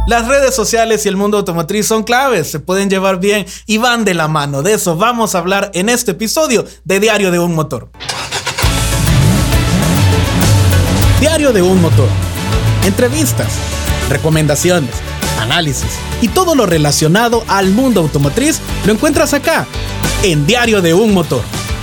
Las redes sociales y el mundo automotriz son claves, se pueden llevar bien y van de la mano. De eso vamos a hablar en este episodio de Diario de un Motor. Diario de un Motor. Entrevistas, recomendaciones, análisis y todo lo relacionado al mundo automotriz lo encuentras acá, en Diario de un Motor.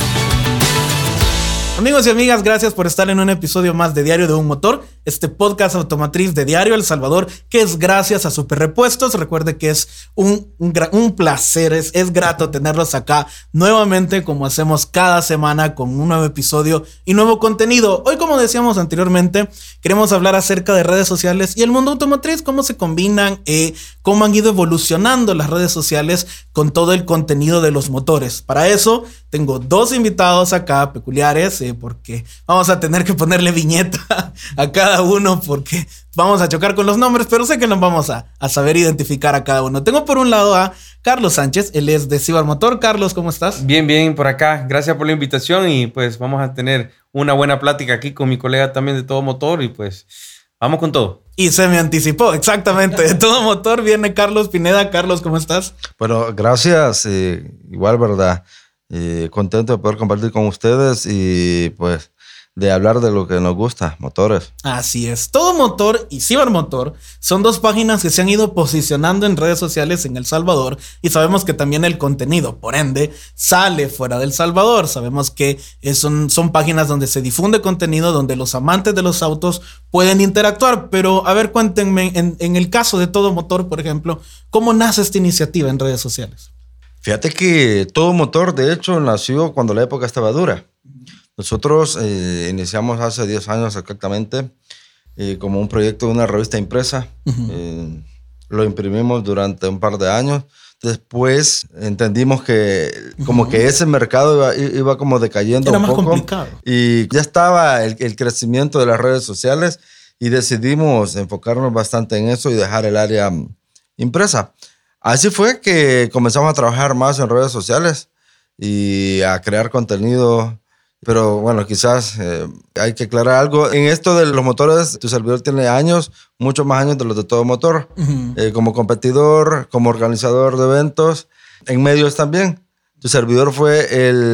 Amigos y amigas, gracias por estar en un episodio más de Diario de un Motor, este podcast automotriz de Diario El Salvador, que es gracias a Super Repuestos. Recuerde que es un placer, es grato tenerlos acá nuevamente, como hacemos cada semana con un nuevo episodio y nuevo contenido. Hoy, como decíamos anteriormente, queremos hablar acerca de redes sociales y el mundo automotriz, cómo se combinan, cómo han ido evolucionando las redes sociales con todo el contenido de los motores. Para eso, tengo dos invitados acá peculiares, porque vamos a tener que ponerle viñeta a cada uno porque vamos a chocar con los nombres, pero sé que nos vamos a saber identificar a cada uno. Tengo por un lado a Carlos Sánchez, él es de Cibermotor. Carlos, ¿cómo estás? Bien, por acá. Gracias por la invitación y pues vamos a tener una buena plática aquí con mi colega también de Todo Motor y pues vamos con todo. Y se me anticipó, exactamente. De Todo Motor viene Carlos Pineda. Carlos, ¿cómo estás? Bueno, gracias. Igual, ¿verdad? Contento de poder compartir con ustedes y pues de hablar de lo que nos gusta, motores. Así es. Todo Motor y Cibermotor son dos páginas que se han ido posicionando en redes sociales en El Salvador y sabemos que también el contenido, por ende, sale fuera del Salvador. Sabemos que son páginas donde se difunde contenido, donde los amantes de los autos pueden interactuar. Pero, a ver, cuéntenme, en el caso de Todo Motor, por ejemplo, ¿cómo nace esta iniciativa en redes sociales? Fíjate que Todo Motor, de hecho, nació cuando la época estaba dura. Nosotros iniciamos hace 10 años exactamente como un proyecto de una revista impresa. Uh-huh. Lo imprimimos durante un par de años. Después entendimos que como que ese mercado iba como decayendo un poco. Era más complicado. Y ya estaba el crecimiento de las redes sociales y decidimos enfocarnos bastante en eso y dejar el área impresa. Así fue que comenzamos a trabajar más en redes sociales y a crear contenido. Pero bueno, quizás hay que aclarar algo. En esto de los motores, tu servidor tiene años, muchos más años de los de Todo Motor. Uh-huh. Como competidor, como organizador de eventos, en medios también. Tu servidor fue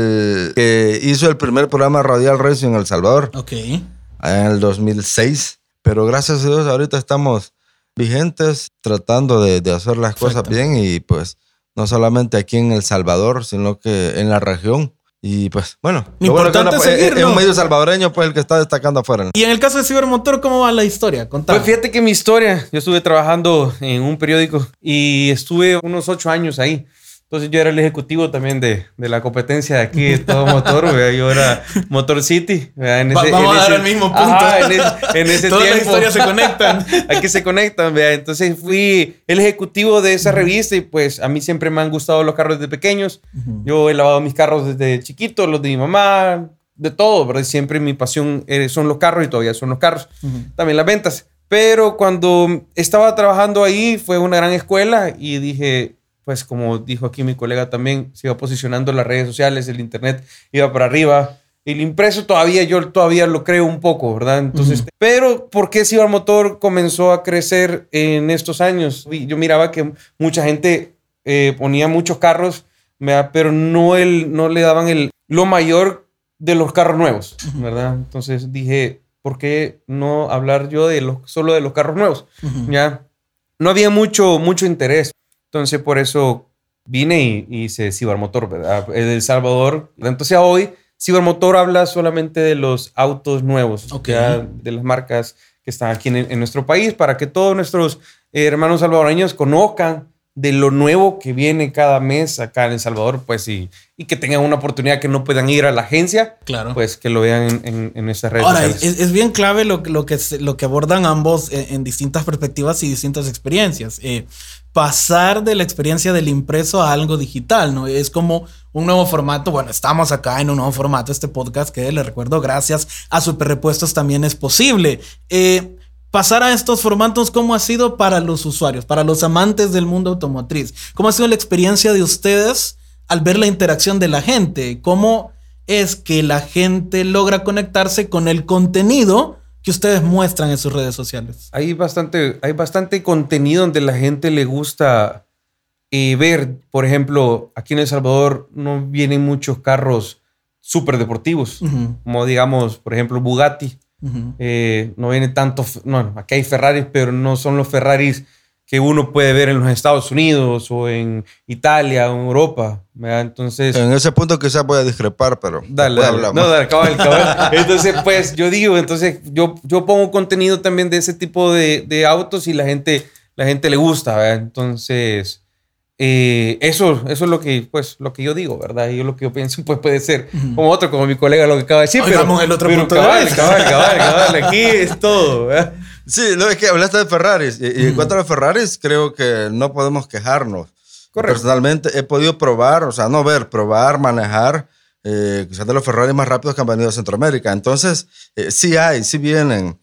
el que hizo el primer programa radial racing en El Salvador. Ok. En el 2006. Pero gracias a Dios ahorita estamos vigentes, tratando de hacer las cosas bien y pues no solamente aquí en El Salvador, sino que en la región. Y pues bueno, importante seguirlo. Es un medio salvadoreño pues el que está destacando afuera. Y en el caso de Cibermotor, ¿cómo va la historia? Contame. Pues fíjate que mi historia, yo estuve trabajando en un periódico y estuve unos 8 años ahí. Entonces yo era el ejecutivo también de la competencia de aquí de Todo Motor. Yo era Motor City. Vamos a dar el mismo punto. Ajá, en ese todas tiempo. las historias se conectan. Aquí se conectan. Entonces fui el ejecutivo de esa revista y pues a mí siempre me han gustado los carros desde pequeños. Uh-huh. Yo he lavado mis carros desde chiquito, los de mi mamá, de todo, ¿verdad? Siempre mi pasión son los carros y todavía son los carros. Uh-huh. También las ventas. Pero cuando estaba trabajando ahí fue una gran escuela y dije... Pues como dijo aquí mi colega también, se iba posicionando las redes sociales, el internet iba para arriba. El impreso yo todavía lo creo un poco, ¿verdad? Entonces, uh-huh. Pero ¿por qué Cibermotor comenzó a crecer en estos años? Yo miraba que mucha gente ponía muchos carros, pero no le daban lo mayor de los carros nuevos, ¿verdad? Entonces dije, ¿por qué no hablar yo solo de los carros nuevos? Uh-huh. Ya no había mucho interés. Entonces, por eso vine y hice Cibermotor, ¿verdad? De El Salvador. Entonces, hoy, Cibermotor habla solamente de los autos nuevos, okay. De las marcas que están aquí en nuestro país, para que todos nuestros hermanos salvadoreños conozcan de lo nuevo que viene cada mes acá en El Salvador, pues, y que tengan una oportunidad que no puedan ir a la agencia, claro. Pues que lo vean en nuestras redes sociales. sociales. Es bien clave lo que abordan ambos en distintas perspectivas y distintas experiencias. Pasar de la experiencia del impreso a algo digital, ¿no? Es como un nuevo formato. Bueno, estamos acá en un nuevo formato, este podcast que les recuerdo, gracias a Super Repuestos también es posible. Pasar a estos formatos, ¿cómo ha sido para los usuarios, para los amantes del mundo automotriz? ¿Cómo ha sido la experiencia de ustedes al ver la interacción de la gente? ¿Cómo es que la gente logra conectarse con el contenido que ustedes muestran en sus redes sociales? Hay bastante contenido donde la gente le gusta ver. Por ejemplo, aquí en El Salvador no vienen muchos carros súper deportivos, como digamos, por ejemplo, Bugatti. No viene tanto, no, aquí hay Ferraris, pero no son los Ferraris que uno puede ver en los Estados Unidos o en Italia o en Europa, ¿verdad? Entonces, en ese punto quizás voy a discrepar, pero dale. No, dale, cabal. Entonces, pues yo digo, yo pongo contenido también de ese tipo de autos y la gente le gusta, ¿verdad? Entonces, eso es lo que yo digo, ¿verdad? Y lo que yo pienso, pues puede ser como mi colega lo que acaba de decir. Oigamos el otro punto cabal, aquí es todo, ¿verdad? Sí, no, es que hablaste de Ferraris. Y en cuanto a los Ferraris, creo que no podemos quejarnos. Correcto. Personalmente he podido probar, probar, manejar quizás de los Ferraris más rápidos que han venido a Centroamérica. Entonces, sí vienen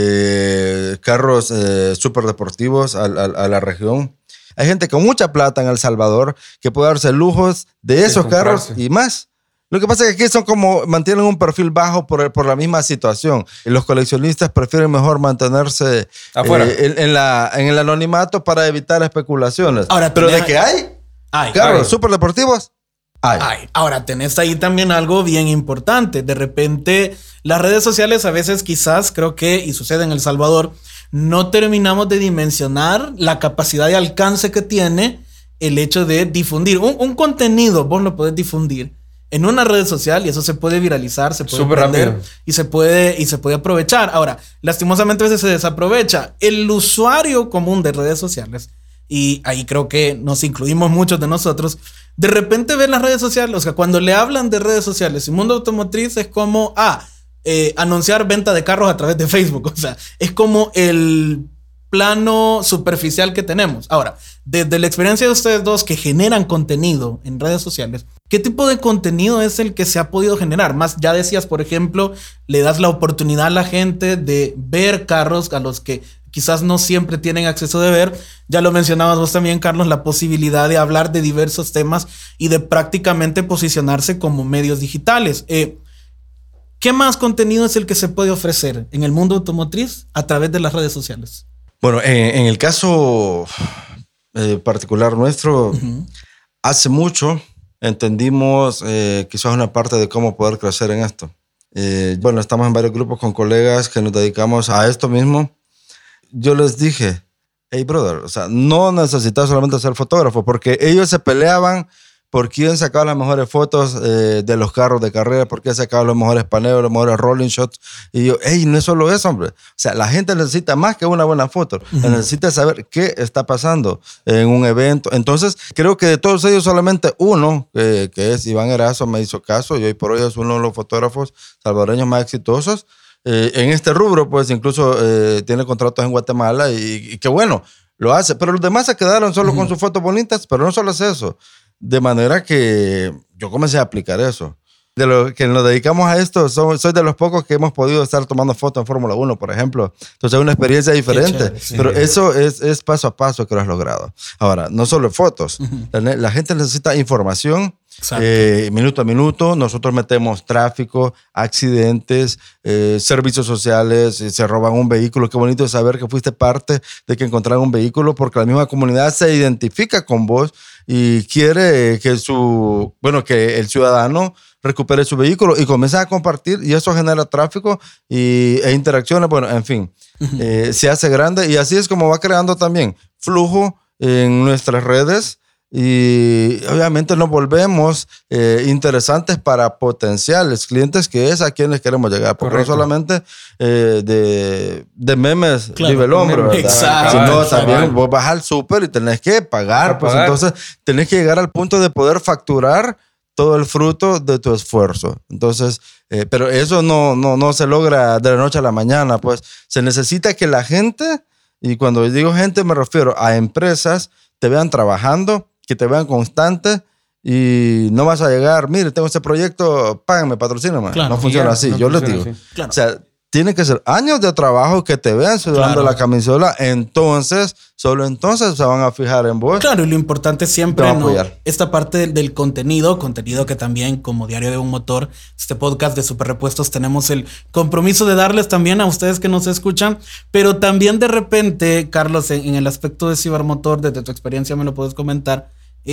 carros súper deportivos a la región. Hay gente con mucha plata en El Salvador que puede darse lujos de esos carros y más. Lo que pasa es que aquí son mantienen un perfil bajo por la misma situación. Y los coleccionistas prefieren mejor mantenerse afuera, en el anonimato para evitar especulaciones. Ahora, pero de que hay carros súper deportivos, hay. Ahora, tenés ahí también algo bien importante. De repente, las redes sociales a veces quizás, creo que, y sucede en El Salvador, no terminamos de dimensionar la capacidad de alcance que tiene el hecho de difundir. Un contenido, vos lo podés difundir en una red social y eso se puede viralizar, se puede vender y se puede aprovechar. Ahora, lastimosamente a veces se desaprovecha. El usuario común de redes sociales, y ahí creo que nos incluimos muchos de nosotros, de repente ven las redes sociales, o sea, cuando le hablan de redes sociales y mundo automotriz es como, anunciar venta de carros a través de Facebook. O sea, es como el plano superficial que tenemos. Ahora, desde la experiencia de ustedes dos que generan contenido en redes sociales, ¿qué tipo de contenido es el que se ha podido generar? Más, ya decías, por ejemplo, le das la oportunidad a la gente de ver carros a los que quizás no siempre tienen acceso de ver. Ya lo mencionabas vos también, Carlos, la posibilidad de hablar de diversos temas y de prácticamente posicionarse como medios digitales. ¿Qué más contenido es el que se puede ofrecer en el mundo automotriz a través de las redes sociales? Bueno, en el caso particular nuestro, hace mucho entendimos quizás una parte de cómo poder crecer en esto. Estamos en varios grupos con colegas que nos dedicamos a esto mismo. Yo les dije, hey brother, o sea, no necesitas solamente ser fotógrafo, porque ellos se peleaban por quién sacaba las mejores fotos de los carros de carrera, por quién sacaba los mejores paneos, los mejores rolling shots. Y yo, hey, no es solo eso, hombre. O sea, la gente necesita más que una buena foto. Necesita saber qué está pasando en un evento. Entonces, creo que de todos ellos solamente uno, que es Iván Erazo, me hizo caso y hoy por hoy es uno de los fotógrafos salvadoreños más exitosos. En este rubro, pues incluso tiene contratos en Guatemala y qué bueno, lo hace. Pero los demás se quedaron solo con sus fotos bonitas, pero no solo es eso. De manera que yo comencé a aplicar eso. De los que nos dedicamos a esto, soy de los pocos que hemos podido estar tomando fotos en Fórmula 1, por ejemplo. Entonces es una experiencia diferente. Chévere, sí. Pero eso es paso a paso que lo has logrado. Ahora, no solo fotos. La gente necesita información minuto a minuto. Nosotros metemos tráfico, accidentes, servicios sociales, se roban un vehículo. Qué bonito saber que fuiste parte de que encontraron un vehículo, porque la misma comunidad se identifica con vos y quiere que el ciudadano recupere su vehículo y comienza a compartir, y eso genera tráfico e interacciones. Bueno, en fin, se hace grande y así es como va creando también flujo en nuestras redes y obviamente nos volvemos interesantes para potenciales clientes, que es a quienes queremos llegar, porque correcto, no solamente de memes vive el hombre, ¿verdad? Exacto, sino también vos vas al súper y tenés que pagar, pues entonces tenés que llegar al punto de poder facturar todo el fruto de tu esfuerzo. Entonces, pero eso no se logra de la noche a la mañana, pues se necesita que la gente, y cuando digo gente me refiero a empresas, te vean trabajando, que te vean constante, y no vas a llegar, mire, tengo este proyecto, págame, patrocíname. Claro, no funciona así, yo les digo. Claro. O sea, tiene que ser años de trabajo que te vean sudando la camisola, entonces, solo entonces se van a fijar en vos. Claro, y lo importante siempre, ¿no? Esta parte del contenido que también como Diario de un Motor, este podcast de Super Repuestos, tenemos el compromiso de darles también a ustedes que nos escuchan, pero también de repente, Carlos, en el aspecto de Cibermotor, desde tu experiencia me lo puedes comentar,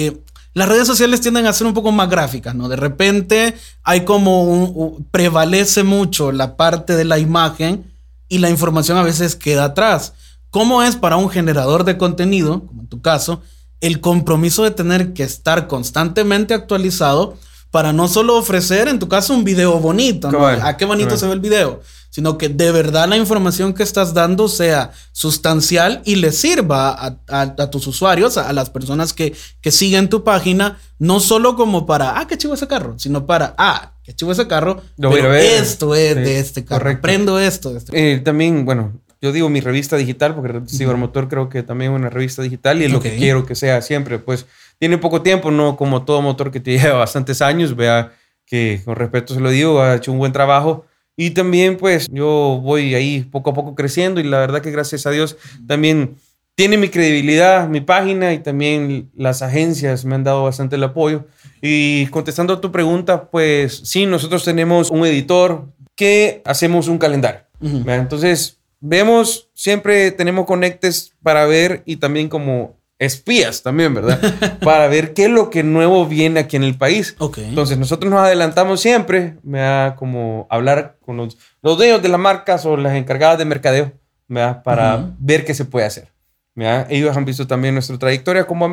las redes sociales tienden a ser un poco más gráficas, ¿no? De repente hay como prevalece mucho la parte de la imagen y la información a veces queda atrás. ¿Cómo es para un generador de contenido, como en tu caso, el compromiso de tener que estar constantemente actualizado para no solo ofrecer, en tu caso, un video bonito, ¿no? ¿A qué bonito se ve el video? Sino que de verdad la información que estás dando sea sustancial y le sirva a tus usuarios, a las personas que siguen tu página, no solo como para, qué chivo ese carro, sino para, qué chivo ese carro, pero esto es de este carro, correcto. Aprendo esto. De este también, bueno, yo digo mi revista digital, porque Cibermotor creo que también es una revista digital y es lo que quiero que sea siempre, pues tiene poco tiempo, no como todo motor que te lleva bastantes años, vea que con respeto se lo digo, ha hecho un buen trabajo. Y también, pues, yo voy ahí poco a poco creciendo y la verdad que gracias a Dios también tiene mi credibilidad, mi página y también las agencias me han dado bastante el apoyo. Y contestando a tu pregunta, pues sí, nosotros tenemos un editor que hacemos un calendario. Entonces, vemos, siempre tenemos conectes para ver y también como espías también, ¿verdad? Para ver qué es lo que nuevo viene aquí en el país. Entonces, nosotros nos adelantamos siempre, como hablar con los dueños de las marcas o las encargadas de mercadeo, ¿verdad? Para ver qué se puede hacer, ¿verdad? Ellos han visto también nuestra trayectoria, como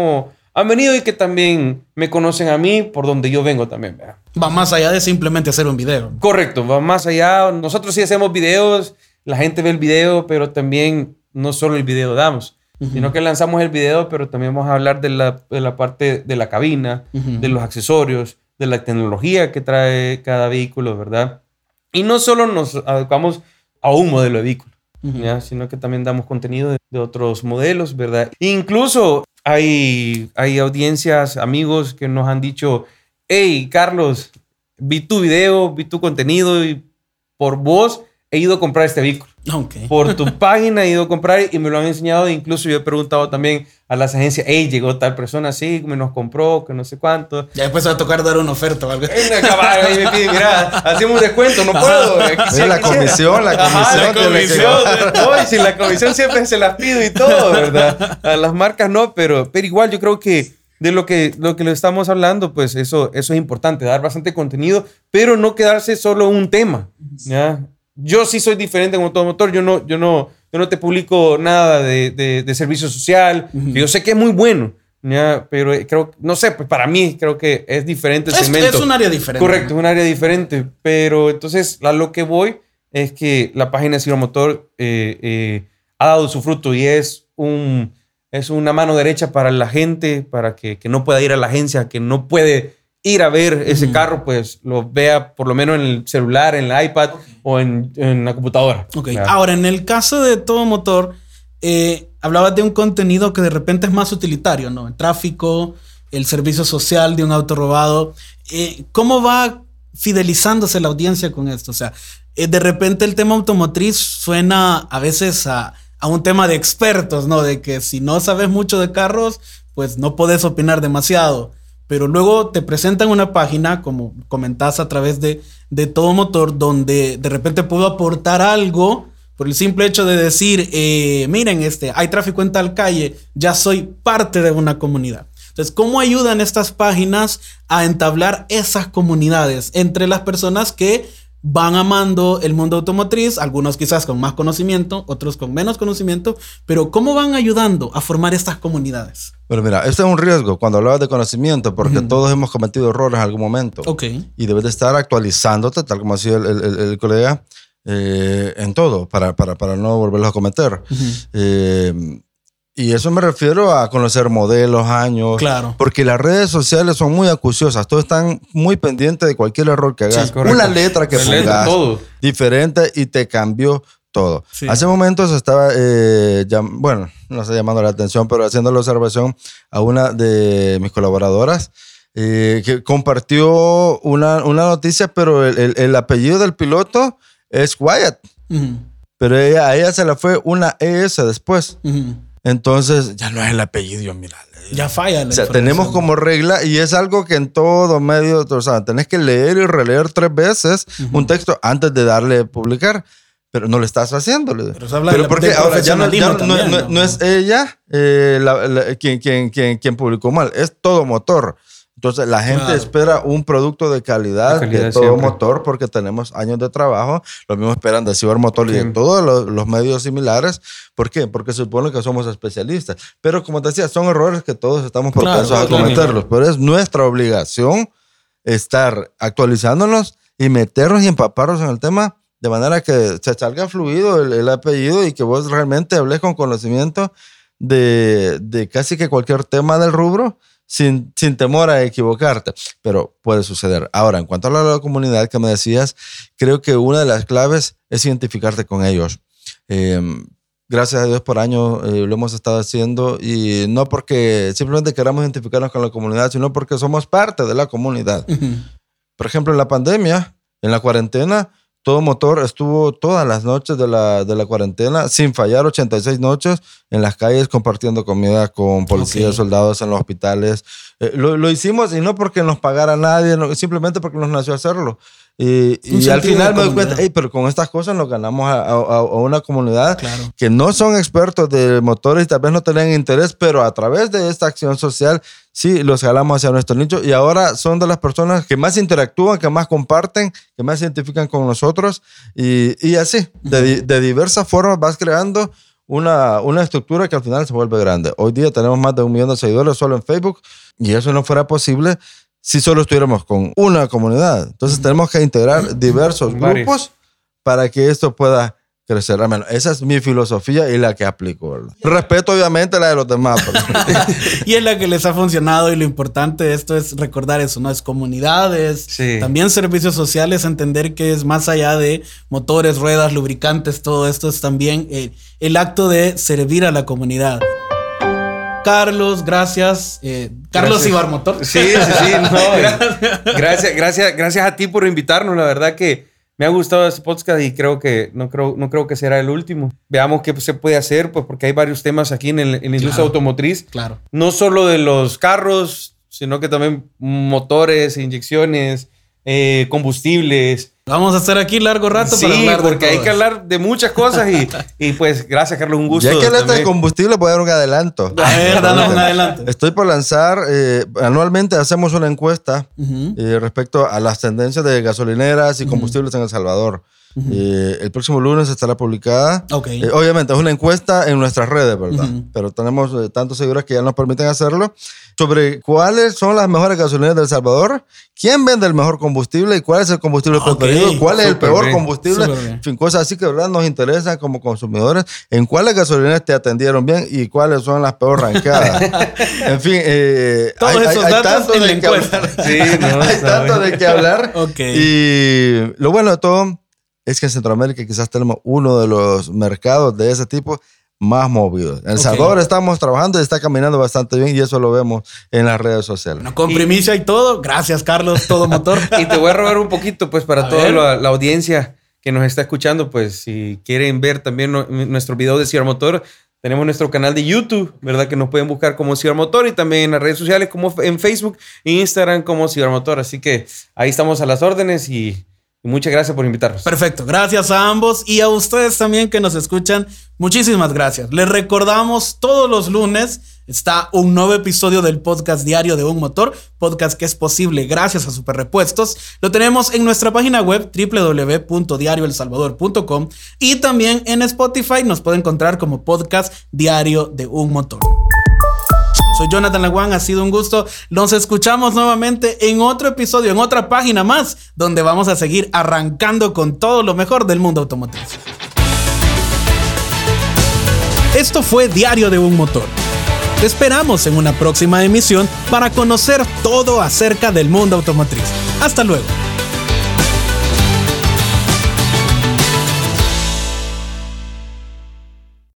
han venido y que también me conocen a mí por donde yo vengo también, ¿verdad? Va más allá de simplemente hacer un video. Correcto, va más allá. Nosotros sí hacemos videos, la gente ve el video, pero también no solo el video damos, sino que lanzamos el video, pero también vamos a hablar de la parte de la cabina, de los accesorios, de la tecnología que trae cada vehículo, ¿verdad? Y no solo nos adecuamos a un modelo de vehículo, ¿ya? Sino que también damos contenido de otros modelos, ¿verdad? Incluso hay audiencias, amigos que nos han dicho, hey, Carlos, vi tu video, vi tu contenido y por vos he ido a comprar este vehículo. Por tu página he ido a comprar y me lo han enseñado. Incluso yo he preguntado también a las agencias, hey, llegó tal persona así, me nos compró, que no sé cuánto. Ya después va a tocar dar una oferta o algo. Ahí me pide, mira, hacemos un descuento, no puedo. La comisión. Y si la comisión siempre se las pido y todo, ¿verdad? A las marcas no, pero igual yo creo que de lo que le estamos hablando, pues eso es importante, dar bastante contenido, pero no quedarse solo un tema, ¿ya? Yo sí soy diferente como todo motor. Yo no te publico nada de servicio social. Que yo sé que es muy bueno, ¿ya? Pero creo, no sé, pues para mí creo que es diferente el segmento. Es un área diferente. Correcto, es un área diferente. Pero entonces a lo que voy es que la página de Cibermotor ha dado su fruto y es una mano derecha para la gente, para que no pueda ir a la agencia, que no puede ir a ver ese carro, pues lo vea por lo menos en el celular, en el iPad o en la computadora. Ahora, en el caso de Todo Motor, hablabas de un contenido que de repente es más utilitario, ¿no? El tráfico, el servicio social de un auto robado. ¿Cómo va fidelizándose la audiencia con esto? O sea, de repente el tema automotriz suena a veces a un tema de expertos, ¿no? De que si no sabes mucho de carros, pues no podés opinar demasiado. Pero luego te presentan una página, como comentás a través de Todo Motor, donde de repente puedo aportar algo por el simple hecho de decir, miren, hay tráfico en tal calle, ya soy parte de una comunidad. Entonces, ¿cómo ayudan estas páginas a entablar esas comunidades entre las personas que van amando el mundo automotriz? Algunos quizás con más conocimiento, otros con menos conocimiento, pero ¿cómo van ayudando a formar estas comunidades? Pero mira, esto es un riesgo cuando hablabas de conocimiento, porque todos hemos cometido errores en algún momento. Y debes de estar actualizándote, tal como ha sido el colega, en todo, para no volverlos a cometer. Y eso me refiero a conocer modelos, años. Claro. Porque las redes sociales son muy acuciosas. Todos están muy pendientes de cualquier error que hagas. Sí, una letra que pongas diferente y te cambió todo. Sí. Hace momentos estaba, no sé, llamando la atención, pero haciendo la observación a una de mis colaboradoras que compartió una noticia, pero el apellido del piloto es Wyatt. Pero a ella se le fue una ES después. Entonces, ya no es el apellido, mira. Ya falla. O sea, tenemos como regla, y es algo que en todo medio, o sea, tenés que leer y releer 3 veces un texto antes de darle a publicar. Pero no lo estás haciendo. Pero porque ahora ya no es ella quien publicó mal, es Todo Motor. Entonces la gente espera un producto de calidad de Todo siempre. Motor, porque tenemos años de trabajo. Lo mismo esperan de Cibermotor y de todos los medios similares. ¿Por qué? Porque se supone que somos especialistas. Pero como te decía, son errores que todos estamos propensos a cometerlos. Pero es nuestra obligación estar actualizándonos y meternos y empaparnos en el tema, de manera que se salga fluido el apellido y que vos realmente hables con conocimiento de casi que cualquier tema del rubro, sin temor a equivocarte. Pero puede suceder. Ahora, en cuanto a la comunidad que me decías, creo que una de las claves es identificarte con ellos. Gracias a Dios por años lo hemos estado haciendo, y no porque simplemente queramos identificarnos con la comunidad, sino porque somos parte de la comunidad. Por ejemplo, en la pandemia, en la cuarentena, Todo Motor estuvo todas las noches de la cuarentena, sin fallar, 86 noches en las calles compartiendo comida con policías, soldados en los hospitales. Lo hicimos, y no porque nos pagara nadie, simplemente porque nos nació hacerlo. Y al final me doy cuenta, pero con estas cosas nos ganamos a una comunidad que no son expertos de motores y tal vez no tienen interés, pero a través de esta acción social sí los jalamos hacia nuestro nicho, y ahora son de las personas que más interactúan, que más comparten, que más se identifican con nosotros, y así, de diversas formas vas creando una estructura que al final se vuelve grande. Hoy día tenemos más de 1 millón de seguidores solo en Facebook, y eso no fuera posible si solo estuviéramos con una comunidad. Entonces tenemos que integrar diversos grupos para que esto pueda crecer. Esa es mi filosofía y la que aplico, ¿verdad? Respeto obviamente la de los demás. Y es la que les ha funcionado, y lo importante de esto es recordar eso, ¿no? Es comunidades, también servicios sociales, entender que es más allá de motores, ruedas, lubricantes, todo esto es también el acto de servir a la comunidad. Carlos, gracias. Carlos Cibermotor. Sí. No, gracias a ti por invitarnos. La verdad que me ha gustado este podcast, y no creo que será el último. Veamos qué se puede hacer, pues, porque hay varios temas aquí en la industria automotriz. No solo de los carros, sino que también motores, inyecciones, combustibles. Vamos a estar aquí largo rato para hablar de porque hay que hablar de muchas cosas, y pues gracias, Carlos, un gusto. Ya que hablaste de combustible, voy a dar un adelanto. A ver, danos un adelanto. Estoy por lanzar, anualmente hacemos una encuesta respecto a las tendencias de gasolineras y combustibles en El Salvador. El próximo lunes estará publicada. Obviamente es una encuesta en nuestras redes, ¿verdad? Pero tenemos tantos seguidores que ya nos permiten hacerlo, sobre cuáles son las mejores gasolineras de El Salvador, quién vende el mejor combustible y cuál es el combustible preferido, cuál es el peor combustible, en fin, cosas así que de verdad nos interesan como consumidores, en cuáles gasolineras te atendieron bien y cuáles son las peor rankeadas. En fin, hay tanto de qué hablar. Hay tanto de qué hablar. Y lo bueno de todo es que en Centroamérica quizás tenemos uno de los mercados de ese tipo más movidos. En El Salvador estamos trabajando y está caminando bastante bien, y eso lo vemos en las redes sociales. Bueno, con primicia y todo. Gracias, Carlos, Todo Motor. Y te voy a robar un poquito, pues, para toda la audiencia que nos está escuchando, pues, si quieren ver también nuestro video de Cibermotor, tenemos nuestro canal de YouTube, ¿verdad? Que nos pueden buscar como Cibermotor, y también en las redes sociales como en Facebook e Instagram como Cibermotor. Así que ahí estamos a las órdenes, y muchas gracias por invitarnos. Perfecto, gracias a ambos, y a ustedes también que nos escuchan, muchísimas gracias. Les recordamos, todos los lunes está un nuevo episodio del podcast Diario de un Motor, podcast que es posible gracias a Superrepuestos. Lo tenemos en nuestra página web www.diarioelsalvador.com, y también en Spotify nos puede encontrar como podcast Diario de un Motor. Soy Jonathan Laguán, ha sido un gusto. Nos escuchamos nuevamente en otro episodio, en otra página más, donde vamos a seguir arrancando con todo lo mejor del mundo automotriz. Esto fue Diario de un Motor. Te esperamos en una próxima emisión para conocer todo acerca del mundo automotriz. Hasta luego.